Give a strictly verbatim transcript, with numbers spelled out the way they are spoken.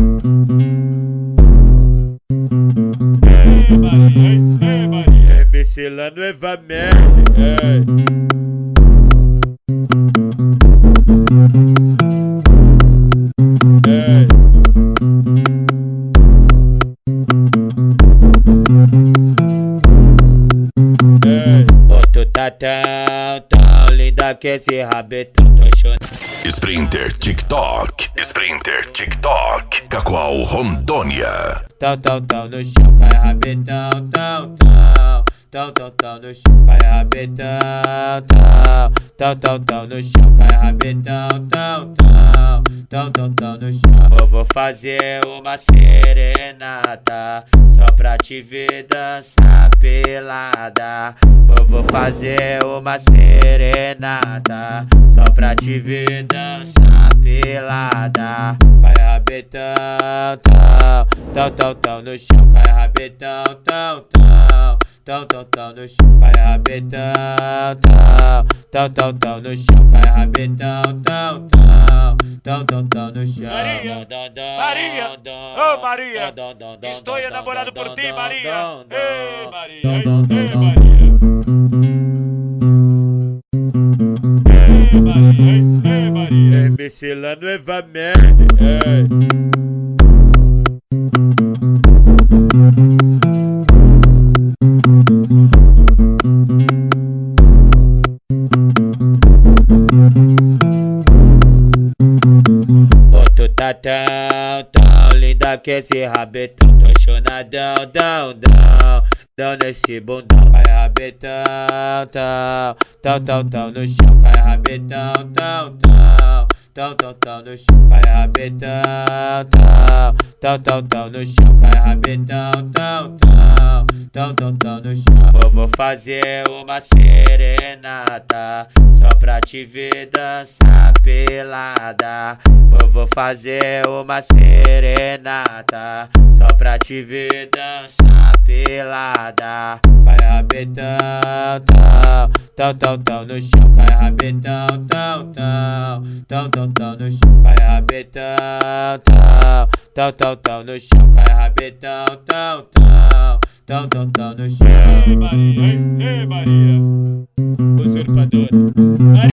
Ei, Maria, ei, Maria. M C lá no Evamerde, ei. Ei. Ei. Ô, tu tá tão, tão linda que esse rabetão tô chorando. Sprinter TikTok, Sprinter TikTok, Cacoal Rondônia. Tão, tão, tão no chão, cai rabetão, tão, tão. Tão, tão, tão no chão, cai rabetão, tão. Tão, tão, tão no chão, cai rabetão, tão, tão. Tão, tão, tão no chão. Eu vou fazer uma serenata só pra te ver dançar pelada. Eu vou fazer uma serenata só pra te ver dançar pelada. Cai rabetão, tão. Tão, tão, tão no chão, cai rabetão, tão, tão. Tão, tão, tão no chão, cai rabetão, tão. Tão, tão, tão no chão, cai rabetão, tão, tão. Tão, tão, tão no chão. Maria, Maria, ô Maria, estou enamorado por ti, Maria. Ei, Maria, ei, Maria. Ei, Maria, ei, Maria. M C lá no Evamerde, ei. Tá tão, tão linda que esse rabetão tô chonadão, dão, dão, dão nesse bundão. Cai rabetão, tão, tão, tão, tão no chão, cai rabetão, tão, tão. Tão, tão, tão no chão, cai rabetão, tão. Tão, tão, tão no chão, cai rabetão, tão, tão. Tão, tão, tão no chão. Eu vou fazer uma serenata só pra te ver dançar pelada. Eu vou fazer uma serenata só pra te ver dançar pelada. Cai rabetão, tão. Tão, tão, tão no chão, cai rabetão, tão, tão. Tão, tão, tão no chão, cai rabetão, tão. Tão, tão, tão no chão, cai rabetão, tão, tão. Tão, tão, tão no chão. Ei, Maria, ei, Maria. Usurpadora.